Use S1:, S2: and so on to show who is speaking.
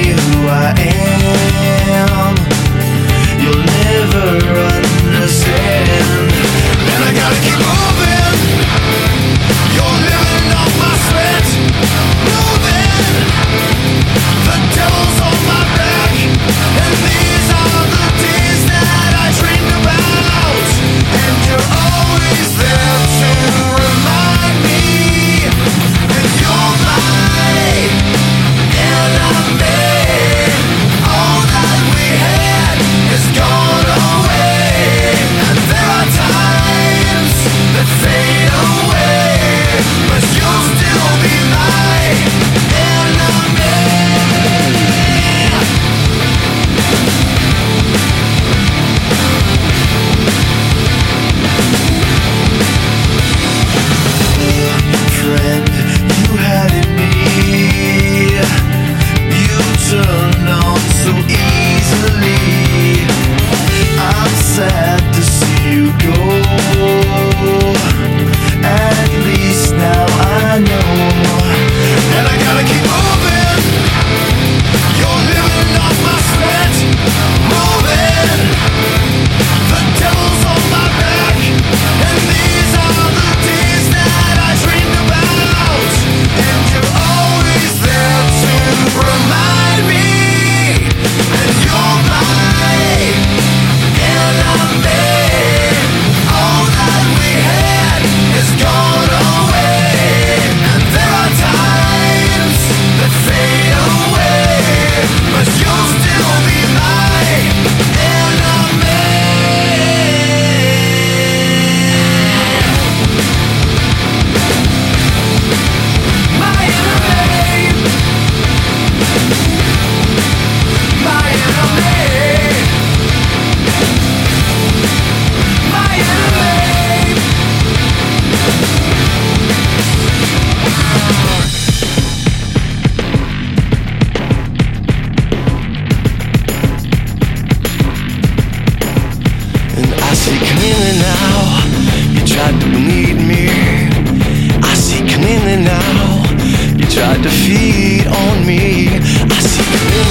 S1: who I am, you'll never understand. And I gotta keep moving. You're living off my sweat. Moving. The devil's on my back, and these are the days that I dreamed about. And you're always there to remind me, and you're my enemy. All that we had is gone away, and there are times that fade away, but you'll still be my enemy. Friend, you had in me. You turn on so easily. I'm sad to see you go. At least now I know. And I gotta keep moving. You're living off my sweat. Moving. The devil's on my back, and these are the days that I dreamed about. And you're always there to remind me, and you're my enemy. All that we had is gone away, and there are times that fade away, but you'll still be my enemy. My enemy. My enemy. My enemy. And I see clearly now, you tried to bleed me. I see clearly now, you tried to feed on me. I see clearly